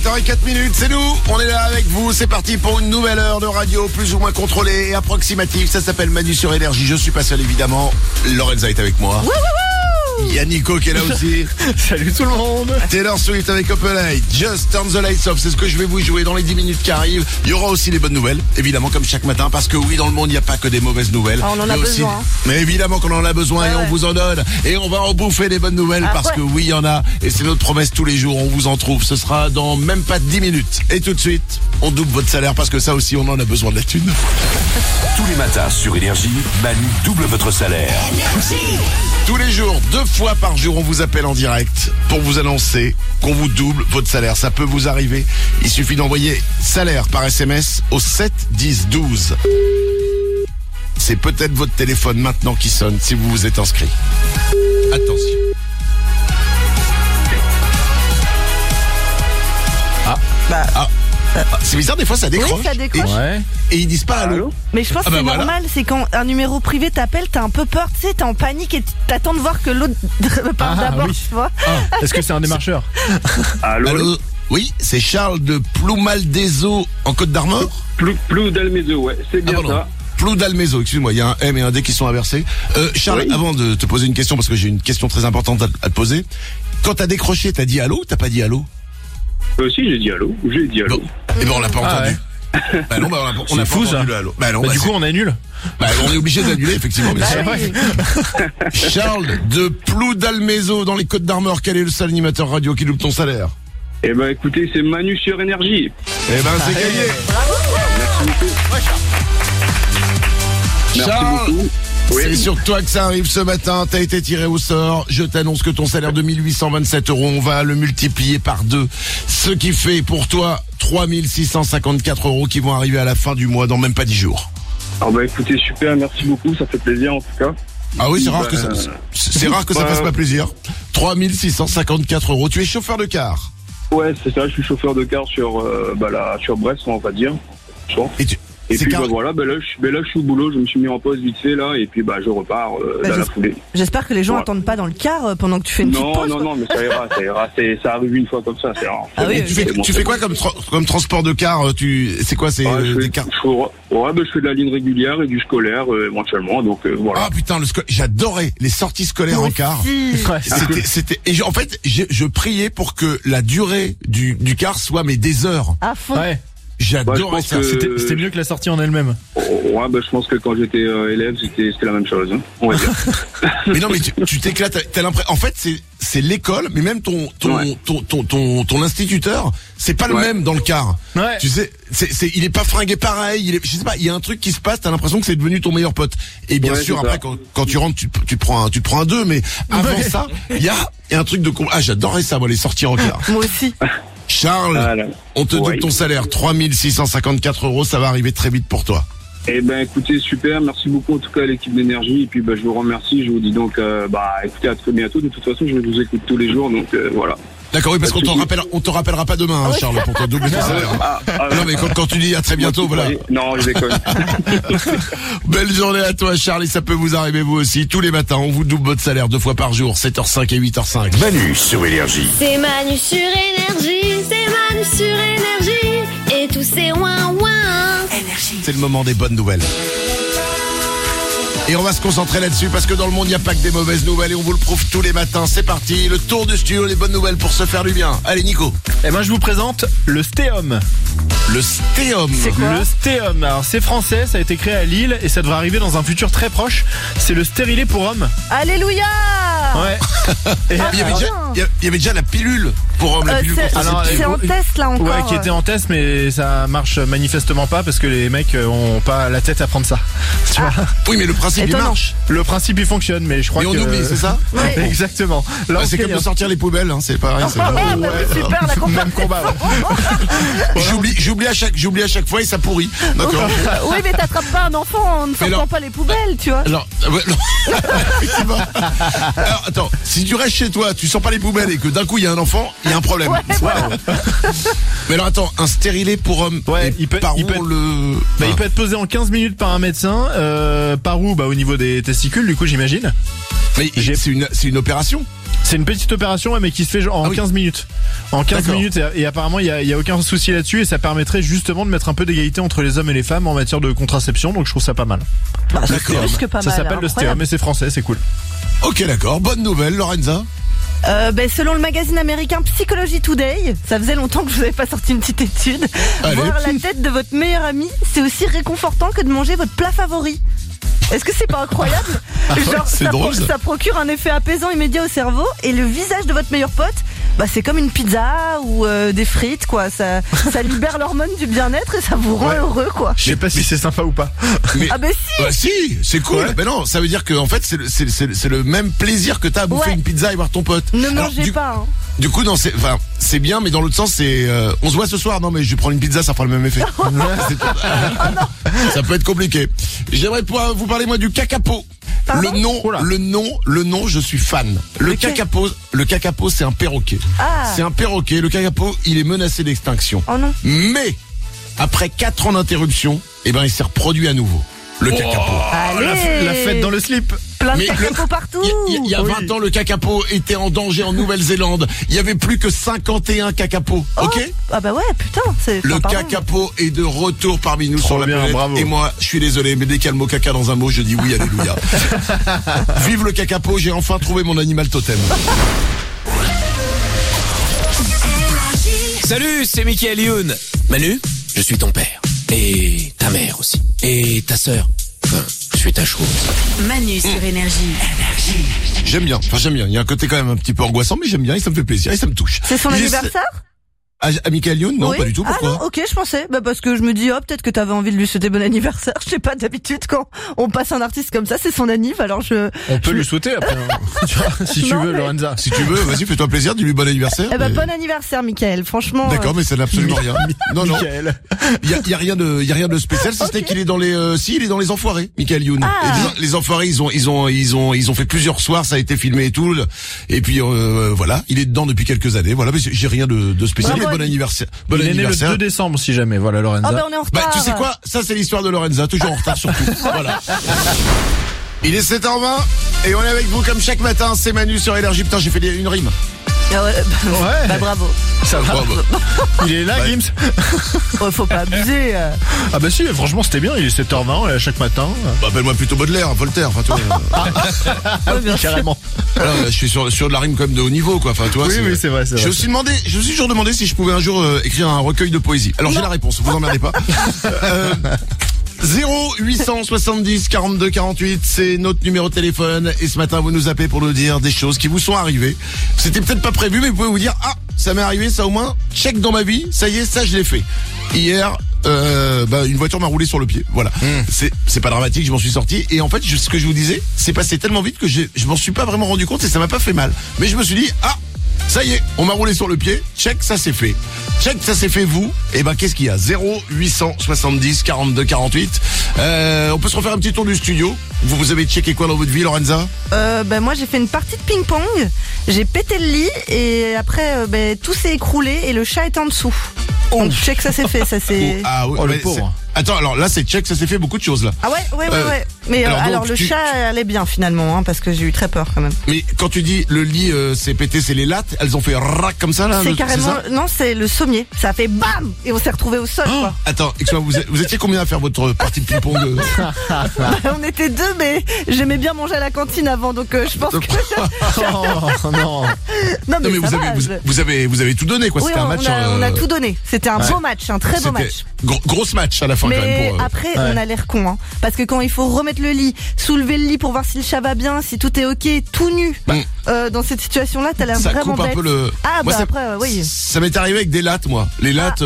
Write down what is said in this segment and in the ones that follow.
7h04, c'est nous, on est là avec vous, c'est parti pour une nouvelle heure de radio plus ou moins contrôlée et approximative, ça s'appelle Manu sur Énergie, je suis pas seul évidemment, Lorenza est avec moi. Il y a Nico qui est là aussi. Salut tout le monde. Taylor Swift avec Open Light, Just Turn the Lights Off, c'est ce que je vais vous jouer dans les 10 minutes qui arrivent. Il y aura aussi les bonnes nouvelles, évidemment comme chaque matin, parce que oui, dans le monde, il n'y a pas que des mauvaises nouvelles. On en a besoin. Mais évidemment qu'on en a besoin et on vous en donne. Et on va en bouffer des bonnes nouvelles parce que oui, il y en a. Et c'est notre promesse tous les jours, on vous en trouve. Ce sera dans même pas 10 minutes. Et tout de suite, on double votre salaire parce que ça aussi, on en a besoin de la thune. Tous les matins sur Énergie, Manu double votre salaire. Tous les jours, 2 fois par jour, on vous appelle en direct pour vous annoncer qu'on vous double votre salaire. Ça peut vous arriver. Il suffit d'envoyer salaire par SMS au 7 10 12. C'est peut-être votre téléphone maintenant qui sonne si vous vous êtes inscrit. Attention. C'est bizarre, des fois ça décroche. Oui, ça décroche. Et ils disent pas allô. Mais je pense que c'est normal, c'est quand un numéro privé t'appelle, t'as un peu peur, tu sais, t'es en panique et t'attends de voir que l'autre parle d'abord, tu vois. Est-ce que c'est un démarcheur? Allô. Oui, c'est Charles de Ploumaldézo en Côte d'Armor. Ploudalmézo, ouais, c'est bien ça. Ploudalmézo, excuse-moi, il y a un M et un D qui sont inversés. Charles, avant de te poser une question, parce que j'ai une question très importante à te poser. Quand t'as décroché, t'as dit allô ou t'as pas dit allô? Si, j'ai dit allô. Bon. Eh ben on l'a pas entendu. Ouais. Bah non, on a fou, pas entendu le allô. Bah non, du coup on annule. On est obligé d'annuler effectivement. Bien sûr. Charles de Ploudalmézo dans les Côtes d'Armor, quel est le seul animateur radio qui double ton salaire? Eh ben écoutez, c'est Manu sur Énergie. Eh ben c'est gagné. Merci beaucoup. Charles, beaucoup. Oui. C'est sur toi que ça arrive ce matin, t'as été tiré au sort, je t'annonce que ton salaire de 1827 €, on va le multiplier par 2, ce qui fait pour toi 3654 € qui vont arriver à la fin du mois dans même pas 10 jours. Ah bah écoutez, super, merci beaucoup, ça fait plaisir en tout cas. Ah oui, c'est rare que ça fasse pas plaisir. 3654 €, tu es chauffeur de car? Ouais, c'est ça, je suis chauffeur de car sur Brest, on va dire. Et puis voilà, là je suis au boulot, je me suis mis en pause vite fait là et puis je repars dans la foulée. J'espère que les gens attendent pas dans le car pendant que tu fais une petite pause. Non, mais ça ira, ça arrive une fois comme ça, c'est rare. Tu fais quoi comme transport de car? C'est quoi, des cars? Je fais de la ligne régulière et du scolaire éventuellement, donc voilà. Ah putain, j'adorais les sorties scolaires en car. C'était et en fait, je priais pour que la durée du car soit des heures. À fond. Ouais. J'adorais ça. C'était mieux que la sortie en elle-même. Je pense que quand j'étais élève, c'était la même chose, hein, on va dire. Mais non, mais tu t'éclates. T'as l'impression. En fait, c'est l'école, mais même ton instituteur, c'est pas le même dans le car. Ouais. Tu sais, il est pas fringué pareil. Je sais pas. Il y a un truc qui se passe. T'as l'impression que c'est devenu ton meilleur pote. Et bien sûr, après, quand tu rentres, tu prends un 2. Mais avant ça, il y a un truc de con. Ah, j'adorais ça, moi, les sorties en car. Moi aussi. Charles, on te double ton salaire, 3654 €, ça va arriver très vite pour toi. Eh ben écoutez, super, merci beaucoup en tout cas à l'équipe d'Énergie et puis je vous remercie, je vous dis donc écoutez, à très bientôt, de toute façon je vous écoute tous les jours donc voilà. D'accord, oui, parce qu'on te rappellera pas demain, Charles, pour te doubler ton salaire. Non, mais quand tu dis à très bientôt, voilà. Non, je déconne. Belle journée à toi, Charles, et ça peut vous arriver vous aussi. Tous les matins, on vous double votre salaire 2 fois par jour, 7h05 et 8h05. Manu sur Énergie. C'est Manu sur Énergie, c'est Manu sur Énergie, et tous ces ouin-ouin. C'est le moment des bonnes nouvelles. Et on va se concentrer là-dessus parce que dans le monde, il n'y a pas que des mauvaises nouvelles et on vous le prouve tous les matins. C'est parti, le tour du studio, les bonnes nouvelles pour se faire du bien. Allez, Nico. Et moi, je vous présente le Stéum. Le Stéum. C'est quoi? Le Stéum. Alors, c'est français, ça a été créé à Lille et ça devrait arriver dans un futur très proche. C'est le stérilet pour hommes. Alléluia. Ouais. Et il y avait déjà la pilule pour hommes, la pilule contraceptive. C'est en test là encore. Ouais, qui était en test, mais ça marche manifestement pas parce que les mecs ont pas la tête à prendre ça. Tu vois? Oui, mais le principe, il marche. Le principe, il fonctionne, mais je crois et que... on oublie, c'est ça? Ouais. Exactement. Là, c'est comme de sortir les poubelles, hein, c'est pareil. Super, la compagnie. Même combat. Ouais. J'oublie à chaque fois et ça pourrit. D'accord. Oui, mais t'attrapes pas un enfant en ne sortant pas les poubelles, tu vois. Alors, effectivement. Alors, attends, si tu restes chez toi, tu sors pas les poubelles et que d'un coup il y a un enfant, il y a un problème. Ouais, Mais alors attends, un stérilet pour homme. Ouais, il peut être posé en 15 minutes par un médecin. Par où? Au niveau des testicules, du coup, j'imagine. Mais c'est une opération. C'est une petite opération, mais qui se fait en 15 minutes. En 15 minutes, et apparemment, il y a aucun souci là-dessus, et ça permettrait justement de mettre un peu d'égalité entre les hommes et les femmes en matière de contraception, donc je trouve ça pas mal. C'est plus que pas ça mal. s'appelle le stéum, mais c'est français, c'est cool. Ok, d'accord. Bonne nouvelle, Lorenza. Selon le magazine américain Psychology Today, ça faisait longtemps que je vous avais pas sorti une petite étude. Allez. Voir la tête de votre meilleur ami, c'est aussi réconfortant que de manger votre plat favori. Est-ce que c'est pas incroyable? Genre, c'est drôle, ça procure un effet apaisant immédiat au cerveau, et le visage de votre meilleur pote, c'est comme une pizza ou des frites, quoi. Ça libère l'hormone du bien-être et ça vous rend heureux, quoi. Je sais pas si c'est sympa ou pas. Mais, ah si. Si, c'est cool. Ben non, ça veut dire que en fait c'est le même plaisir que t'as à bouffer une pizza et voir ton pote. Ne mangez pas. Hein. Du coup, non, c'est bien, mais dans l'autre sens, c'est on se voit ce soir. Non, mais je vais prendre une pizza, ça fera le même effet. Ça peut être compliqué. J'aimerais pouvoir vous parler moi du kakapo. Le nom, je suis fan. Le kakapo, c'est un perroquet. C'est un perroquet. Le kakapo, il est menacé d'extinction. Oh non. Mais après 4 ans d'interruption, il s'est reproduit à nouveau. Le kakapo. Allez. La fête dans le slip. Plein de kakapo partout. Il y a 20 ans, le kakapo était en danger en Nouvelle-Zélande. Il y avait plus que 51 kakapos. Ok? Ah bah ouais, putain. Le kakapo est de retour parmi nous sur la planète. Bravo. Et moi, je suis désolé, mais dès qu'il y a le mot caca dans un mot, je dis oui, alléluia. Vive le kakapo, j'ai enfin trouvé mon animal totem. Salut, c'est Michael Youn. Manu, je suis ton père. Et ta mère aussi. Et ta sœur. Enfin, je suis ta chose. Manu sur Énergie. J'aime bien. Il y a un côté quand même un petit peu angoissant, mais j'aime bien et ça me fait plaisir et ça me touche. C'est son anniversaire? À Michael Youn? Non, pas du tout. Pourquoi? Ah non, ok, je pensais. Parce que je me dis, peut-être que t'avais envie de lui souhaiter bon anniversaire. Je sais pas, d'habitude, quand on passe un artiste comme ça, c'est son anniv, alors On peut lui souhaiter après, si tu veux, Lorenza. Si tu veux, vas-y, fais-toi plaisir, dis-lui bon anniversaire. Bon anniversaire, Michael, franchement. D'accord, mais ça n'a absolument rien. Non. Il y a rien de spécial, si ce n'est qu'il est dans les, il est dans les Enfoirés, Michael Youn. Et les Enfoirés, ils ont fait plusieurs soirs, ça a été filmé et tout. Et puis, voilà, il est dedans depuis quelques années. Voilà, mais j'ai rien de spécial, mais bon anniversaire. Bon il anniversaire. est né le 2 décembre, si jamais, voilà, Lorenza. On est en retard. Tu sais quoi? Ça, c'est l'histoire de Lorenza, toujours en retard surtout. Voilà. Il est 7h20 et on est avec vous comme chaque matin, c'est Manu sur Énergie. Putain, j'ai fait une rime. Bravo. Ça va. Il est là, Gims. Faut pas abuser. Ah bah si, franchement c'était bien, il est 7h20 chaque matin. Appelle-moi plutôt Baudelaire, Voltaire, enfin toi. Carrément. Je suis sur de la rime quand même de haut niveau, quoi. Enfin, toi. Oui, c'est vrai. Je me suis toujours demandé si je pouvais un jour écrire un recueil de poésie. Alors j'ai la réponse, vous emmerdez pas. 0870 42 48, c'est notre numéro de téléphone. Et ce matin, vous nous appelez pour nous dire des choses qui vous sont arrivées. C'était peut-être pas prévu, mais vous pouvez vous dire, ça m'est arrivé, ça au moins, check dans ma vie, ça y est, ça je l'ai fait. Hier, une voiture m'a roulé sur le pied. Voilà. C'est pas dramatique, je m'en suis sorti. Et en fait, ce que je vous disais, c'est passé tellement vite que je m'en suis pas vraiment rendu compte et ça m'a pas fait mal. Mais je me suis dit, ça y est, on m'a roulé sur le pied. Check, ça c'est fait. Check, ça c'est fait vous. Et qu'est-ce qu'il y a? 0870 42 48. On peut se refaire un petit tour du studio. Vous avez checké quoi dans votre vie, Lorenza? Moi j'ai fait une partie de ping-pong. J'ai pété le lit et après tout s'est écroulé et le chat est en dessous. Donc check, ça c'est fait, ça c'est. Le pauvre. Attends, alors là c'est check, ça s'est fait beaucoup de choses là. Ah ouais. Mais alors le chat allait bien finalement, parce que j'ai eu très peur quand même. Mais quand tu dis le lit s'est pété, c'est les lattes, elles ont fait rac comme ça là. C'est carrément, non, c'est le sommier. Ça a fait bam et on s'est retrouvé au sol. Quoi. Attends, excuse-moi, vous étiez combien à faire votre partie de ping-pong? On était 2, mais j'aimais bien manger à la cantine avant, donc je pense que. Non mais vous avez tout donné quoi. Oui, c'était un match. On a tout donné. C'était un beau match, un très beau match. Grosse match à la fin. Mais quand même après, on a l'air con, parce que quand il faut remettre le lit, soulever le lit pour voir si le chat va bien, si tout est ok, tout nu, dans cette situation-là, t'as l'air vraiment bête. Un peu le. Après, oui. Ça m'est arrivé avec des lattes, moi. Les lattes.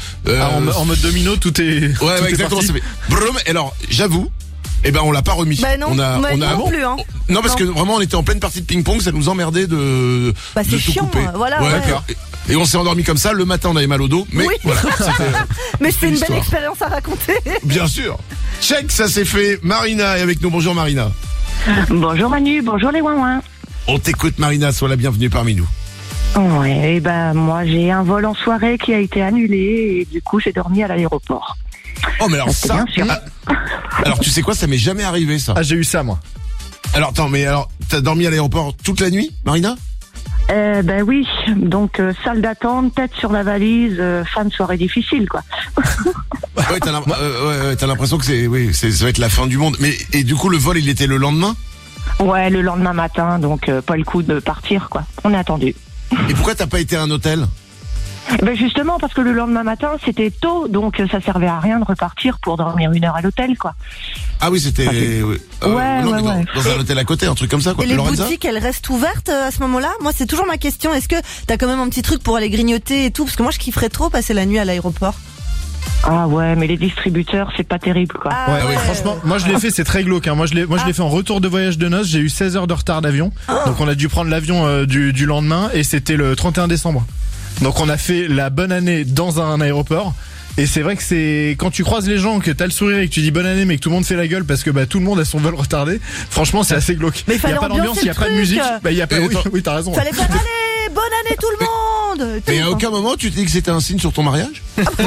En mode domino, tout est. Ouais, exactement. Ça fait. Brum. Alors, j'avoue. On l'a pas remis. Non, non plus, hein. Non, parce que vraiment, on était en pleine partie de ping-pong, ça nous emmerdait de. C'est tout chiant, couper. Voilà. Ouais. Et on s'est endormi comme ça. Le matin, on avait mal au dos. Mais voilà. Mais c'est une belle expérience à raconter. Bien sûr. Check, ça s'est fait. Marina est avec nous. Bonjour Marina. Bonjour Manu, bonjour les ouin-ouin. On t'écoute Marina, sois la bienvenue parmi nous. Ouais, moi j'ai un vol en soirée qui a été annulé et du coup j'ai dormi à l'aéroport. Oh mais alors ça. Alors tu sais quoi, ça m'est jamais arrivé ça. J'ai eu ça moi. Alors attends, mais alors t'as dormi à l'aéroport toute la nuit, Marina? Ben oui, donc salle d'attente, tête sur la valise, fin de soirée difficile, quoi. Ouais, t'as l'impression que ça va être la fin du monde. Mais et du coup, le vol, il était le lendemain? Ouais, le lendemain matin, donc pas le coup de partir, quoi. On est attendu. Et pourquoi t'as pas été à un hôtel? Ben justement, parce que le lendemain matin, c'était tôt, donc ça servait à rien de repartir pour dormir 1 heure à l'hôtel, quoi. Ah oui, c'était dans un hôtel à côté, un truc comme ça, quoi. Et les Lorenza, boutiques, elles restent ouvertes à ce moment-là? Moi, c'est toujours ma question. Est-ce que t'as quand même un petit truc pour aller grignoter et tout? Parce que moi, je kifferais trop passer la nuit à l'aéroport. Ah ouais, mais les distributeurs, c'est pas terrible, quoi. Ouais, franchement, moi je l'ai fait, c'est très glauque, hein. Moi je l'ai fait en retour de voyage de noces, j'ai eu 16 heures de retard d'avion. Donc on a dû prendre l'avion du lendemain et c'était le 31 décembre. Donc on a fait la bonne année dans un aéroport. Et c'est vrai que c'est quand tu croises les gens, que t'as le sourire et que tu dis bonne année, mais que tout le monde fait la gueule parce que tout le monde a son vol retardé. Franchement, c'est assez glauque. Mais il y a pas d'ambiance, il y a pas de musique. Il y a pas. Oui, t'as raison. Fallait faire allez, bonne année tout le monde. Mais à aucun moment tu t'es dit que c'était un signe sur ton mariage?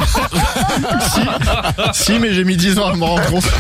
Si, mais j'ai mis 10 ans à me rendre compte.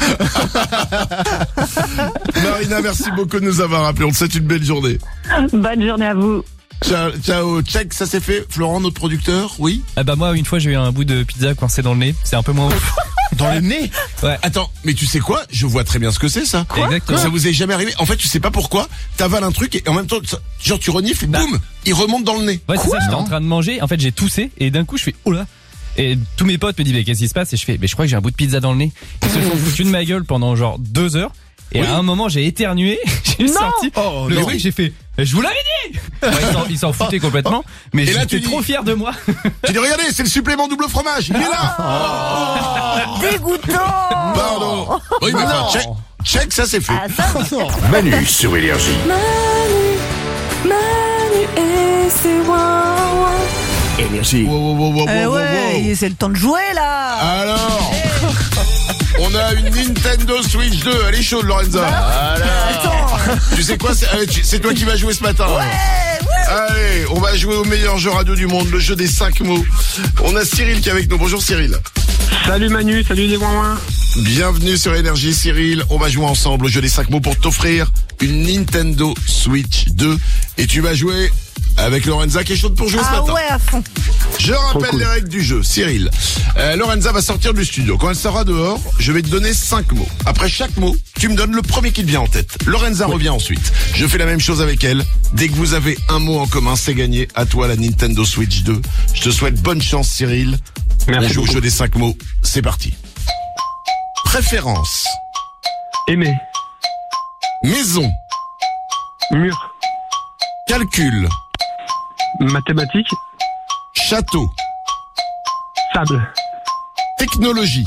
Marina, merci beaucoup de nous avoir appelés. On te souhaite une belle journée. Bonne journée à vous. Ciao, check, ça s'est fait. Florent, notre producteur, oui? Ah bah moi, une fois, j'ai eu un bout de pizza coincé dans le nez. C'est un peu moins ouf. Dans le nez? Ouais. Attends, mais tu sais quoi? Je vois très bien ce que c'est, ça. Quoi? Exactement. Ça vous est jamais arrivé? En fait, tu sais pas pourquoi. T'avales un truc et en même temps, genre tu renifles et boum, il remonte dans le nez. Ouais, c'est ça, j'étais en train de manger. En fait, j'ai toussé et d'un coup, je fais, oh là. Et tous mes potes me disent, mais qu'est-ce qui se passe? Et je fais, mais je crois que j'ai un bout de pizza dans le nez. Ils se sont foutus de ma gueule pendant genre 2 heures. Et à un moment, j'ai éternué, j'ai sorti le bruit, j'ai fait, je vous l'avais dit! Ils s'en foutaient complètement, mais j'étais trop fier de moi. Tu dis, regardez, c'est le supplément double fromage, il est là! Dégoûtant! Pardon! Oui, mais enfin, check, ça c'est fait. Manu sur Énergie. Manu et c'est Wawa. Énergie. Ouais, c'est le temps de jouer là! Alors! On a une Nintendo Switch 2, elle est chaude Lorenza. Attends. Tu sais quoi, c'est toi qui vas jouer ce matin. Allez, on va jouer au meilleur jeu radio du monde, le jeu des 5 mots. On a Cyril qui est avec nous. Bonjour Cyril. Salut Manu, salut les ouin. Bienvenue sur Énergie Cyril. On va jouer ensemble au jeu des 5 mots pour t'offrir une Nintendo Switch 2. Et tu vas jouer avec Lorenza qui est chaude pour jouer ce matin. Ah ouais, à fond. Je rappelle les règles du jeu. Cyril, Lorenza va sortir du studio. Quand elle sera dehors, je vais te donner 5 mots. Après chaque mot, tu me donnes le premier qui te vient en tête. Lorenza revient ensuite. Je fais la même chose avec elle. Dès que vous avez un mot en commun, c'est gagné. À toi la Nintendo Switch 2. Je te souhaite bonne chance Cyril. Merci On joue beaucoup. au jeu des 5 mots. C'est parti. Préférence. Aimer. Maison. Mur. Calcul. Mathématiques. Château. Sable. Technologie.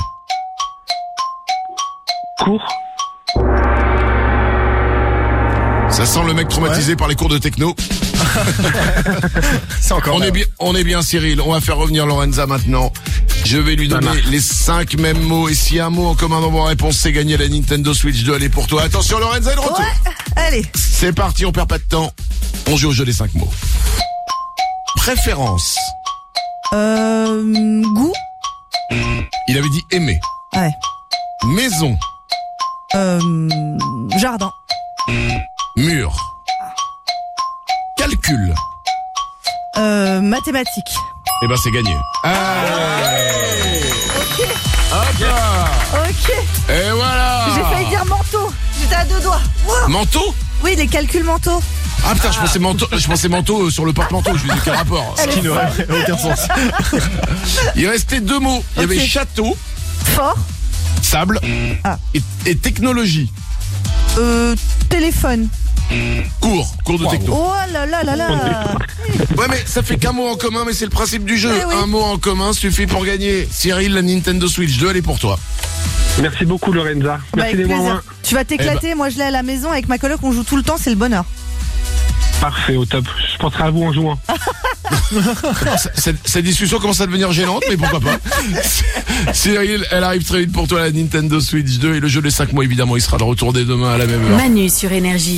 Cours. Ça sent le mec traumatisé par les cours de techno. C'est encore On est bien Cyril, on va faire revenir Lorenza maintenant. Je vais lui donner les 5 mêmes mots et s'il y a un mot en commun dans vos réponses, c'est gagné. La Nintendo Switch 2, elle est pour toi. Attention Lorenza, est de retour. Ouais, allez. C'est parti, on perd pas de temps. On joue au jeu des 5 mots. Préférence. Goût. Il avait dit aimer. Ouais. Maison. Jardin. Mur. Calcul. Mathématiques. Eh ben c'est gagné. Allez. Hop là. Ok. Et voilà. J'ai failli dire manteau. J'étais à 2 doigts. Wow. Manteau. Oui, les calculs mentaux. Ah putain, je pensais manteau sur le porte-manteau. Je lui dis quel rapport. Ce qui n'aurait aucun sens. Il restait 2 mots. Il y avait château, Fort. sable et technologie. Téléphone. Cours de techno. Oh là là là là. Ouais mais ça fait qu'un mot en commun, mais c'est le principe du jeu. Oui. Un mot en commun suffit pour gagner. Cyril, la Nintendo Switch 2, elle est pour toi. Merci beaucoup Lorenza. Merci Avec les plaisir. ouin. Tu vas t'éclater. Moi, je l'ai à la maison avec ma coloc. On joue tout le temps. C'est le bonheur. Parfait, au top. Je penserai à vous en jouant. Cette discussion commence à devenir gênante, mais pourquoi pas. Cyril, elle arrive très vite pour toi, la Nintendo Switch 2 et le jeu des 5 mois, évidemment, il sera de retour dès demain à la même heure. Manu sur Énergie.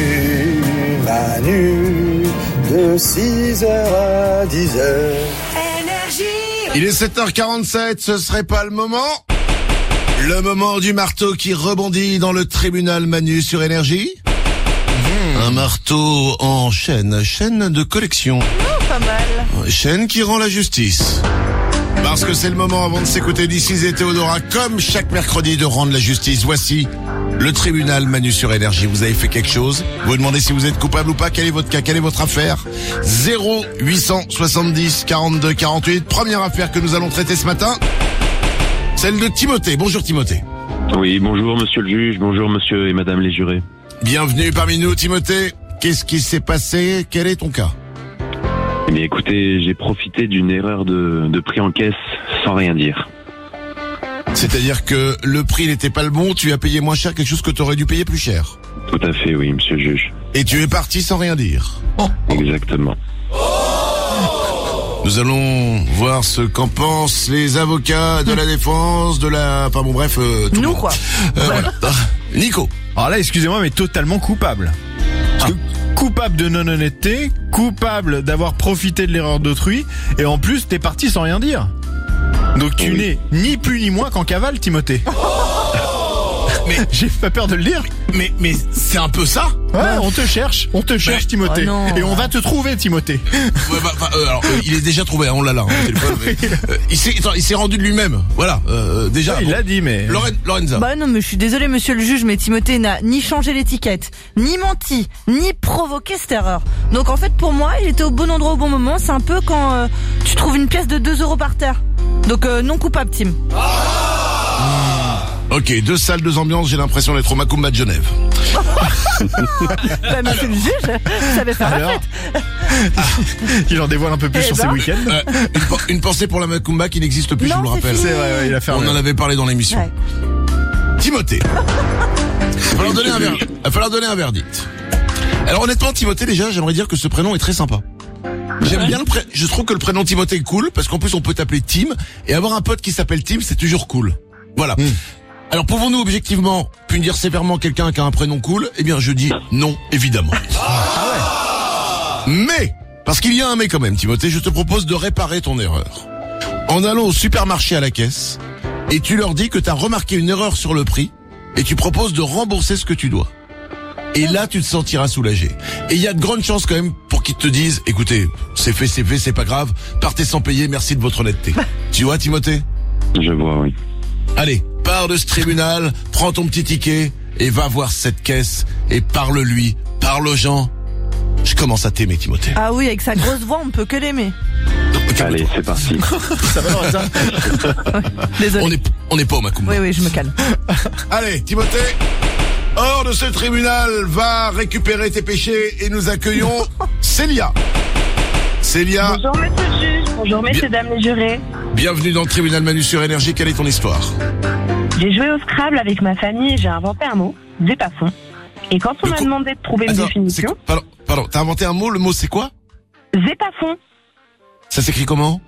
Manu, de 6h à 10h. Il est 7h47, ce serait pas le moment? Le moment du marteau qui rebondit dans le tribunal Manu sur Énergie? Un marteau en chaîne de collection. Oh, pas mal. Chaîne qui rend la justice. Parce que c'est le moment avant de s'écouter This et Théodora, comme chaque mercredi, de rendre la justice. Voici le tribunal Manu sur Énergie. Vous avez fait quelque chose, vous vous demandez si vous êtes coupable ou pas, quel est votre cas, quelle est votre affaire. 0870 42 48. Première affaire que nous allons traiter ce matin, celle de Timothée. Bonjour Timothée. Oui, bonjour monsieur le juge, bonjour monsieur et madame les jurés. Bienvenue parmi nous Timothée. Qu'est-ce qui s'est passé? Quel est ton cas? Eh bien écoutez, j'ai profité d'une erreur de prix en caisse sans rien dire. C'est-à-dire que le prix n'était pas le bon, tu as payé moins cher quelque chose que tu aurais dû payer plus cher. Tout à fait, oui, monsieur le juge. Et tu es parti sans rien dire. Exactement. Nous allons voir ce qu'en pensent les avocats de la défense, de la... Enfin bon bref, tout le monde. Quoi. Voilà. Nico. Alors là, excusez-moi, mais totalement coupable. Parce que coupable de non-honnêteté, coupable d'avoir profité de l'erreur d'autrui, et en plus, t'es parti sans rien dire. Donc tu n'es ni plus ni moins qu'en cavale, Timothée. Mais j'ai pas peur de le dire. Mais c'est un peu ça. Ouais, on te cherche, Timothée. Oh et on va te trouver, Timothée. Ouais, alors, il est déjà trouvé, on l'a là, hein, téléphone, mais, il s'est rendu de lui-même. Voilà, déjà. Ouais, il l'a dit, mais... Lorenza. Bah non, mais je suis désolée, monsieur le juge, mais Timothée n'a ni changé l'étiquette, ni menti, ni provoqué cette erreur. Donc en fait, pour moi, il était au bon endroit au bon moment. C'est un peu quand tu trouves une pièce de 2 € par terre. Donc non coupable, Tim. Ok, 2 salles, 2 ambiances, j'ai l'impression d'être au Macumba de Genève. Bah, monsieur le juge, ça va faire la fête. Il en dévoile un peu plus sur ses week-ends. Une pensée pour la Macumba qui n'existe plus, non, je vous le rappelle. C'est vrai, ouais, il a fermé. On en avait parlé dans l'émission. Ouais. Timothée. Il va falloir donner un verdict. Alors honnêtement, Timothée, déjà, j'aimerais dire que ce prénom est très sympa. J'aime bien je trouve que le prénom Timothée est cool, parce qu'en plus on peut t'appeler Tim, et avoir un pote qui s'appelle Tim, c'est toujours cool. Voilà. Alors pouvons-nous objectivement punir sévèrement quelqu'un qui a un prénom cool? Eh bien je dis non, évidemment. Mais, parce qu'il y a un mais quand même, Timothée, je te propose de réparer ton erreur. En allant au supermarché à la caisse, et tu leur dis que tu as remarqué une erreur sur le prix, et tu proposes de rembourser ce que tu dois. Et là, tu te sentiras soulagé. Et il y a de grandes chances quand même pour qu'ils te disent, écoutez, c'est fait, c'est pas grave, partez sans payer, merci de votre honnêteté. Tu vois, Timothée? Je vois, oui. Allez, pars de ce tribunal, prends ton petit ticket et va voir cette caisse et parle-lui, parle aux gens. Je commence à t'aimer, Timothée. Ah oui, avec sa grosse voix, on peut que l'aimer. Allez, c'est parti. Ça va dans ça. Désolé. On n'est pas au Macumba. Oui, je me calme. Allez, Timothée, hors de ce tribunal, va récupérer tes péchés et nous accueillons Célia. Célia. Bonjour monsieur le juge, bonjour messieurs, dames les jurés. Bienvenue dans le tribunal Manu sur Énergie, quelle est ton histoire? J'ai joué au Scrabble avec ma famille et j'ai inventé un mot, Zépafon. Et quand on m'a demandé de trouver une définition... Pardon, t'as inventé un mot, le mot c'est quoi? Zépafon. Ça s'écrit comment?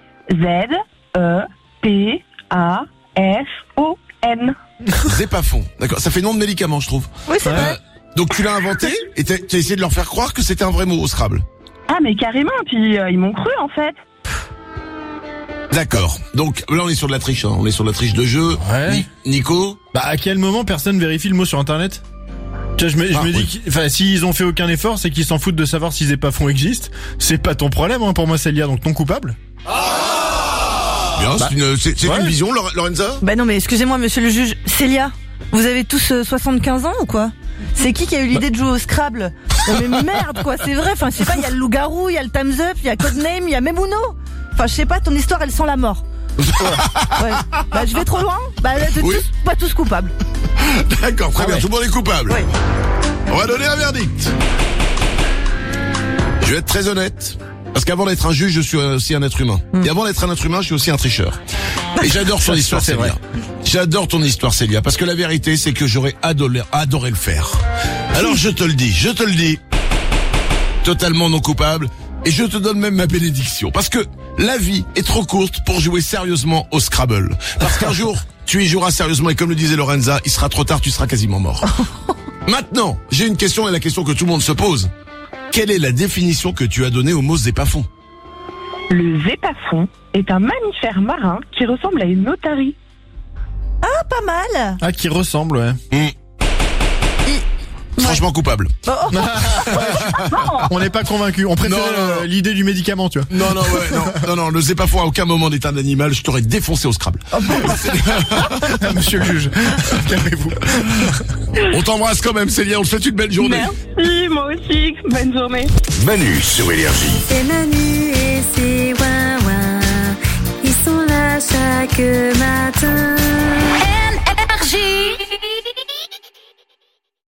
Z-E-P-A-F-O-N. Zépafon, d'accord, ça fait nom de médicament je trouve. Oui, c'est vrai. Donc tu l'as inventé et t'as essayé de leur faire croire que c'était un vrai mot au Scrabble. Ah mais carrément, puis ils m'ont cru en fait. D'accord. Donc là on est sur de la triche, hein. On est sur de la triche de jeu. Ouais. Nico. Bah à quel moment personne vérifie le mot sur internet? Tu vois, je me dis, enfin, s'ils ont fait aucun effort, c'est qu'ils s'en foutent de savoir si Zépafon existe. C'est pas ton problème, hein, pour moi, Célia, donc non coupable. Bien, c'est une vision, Lorenza. Bah non, mais excusez-moi, monsieur le juge. Célia, vous avez tous 75 ans ou quoi? C'est qui a eu l'idée de jouer au Scrabble? Non, mais merde, quoi, c'est vrai. Enfin, je sais pas, il y a le loup-garou, il y a le Time's Up, il y a Codename, il y a même Uno. Enfin, je sais pas, ton histoire, elle sent la mort. Ouais. Bah, je vais trop loin. Bah, pas tous coupables. D'accord, très bien, tout le monde est coupable. Oui. On va donner un verdict. Je vais être très honnête, parce qu'avant d'être un juge, je suis aussi un être humain. Et avant d'être un être humain, je suis aussi un tricheur. Et j'adore ton histoire, Célia. J'adore ton histoire, Célia, parce que la vérité, c'est que j'aurais adoré le faire. Alors je te le dis, totalement non coupable, et je te donne même ma bénédiction, parce que la vie est trop courte pour jouer sérieusement au Scrabble. Parce qu'un jour, tu y joueras sérieusement, et comme le disait Lorenza, il sera trop tard, tu seras quasiment mort. Maintenant, j'ai une question, et la question que tout le monde se pose. Quelle est la définition que tu as donnée au mot Zépafon? Le Zépafon est un mammifère marin qui ressemble à une otarie. Ah, pas mal. Ah, qui ressemble, ouais. franchement coupable. On n'est pas convaincu. On préfère l'idée du médicament, tu vois. Non, ne sais pas faux à aucun moment d'être un animal, je t'aurais défoncé au Scrabble. Monsieur le juge, calmez-vous. On t'embrasse quand même, Célia, on te souhaite une belle journée. Merci, moi aussi. Bonne journée. Manu sur Énergie. C'est Manu et c'est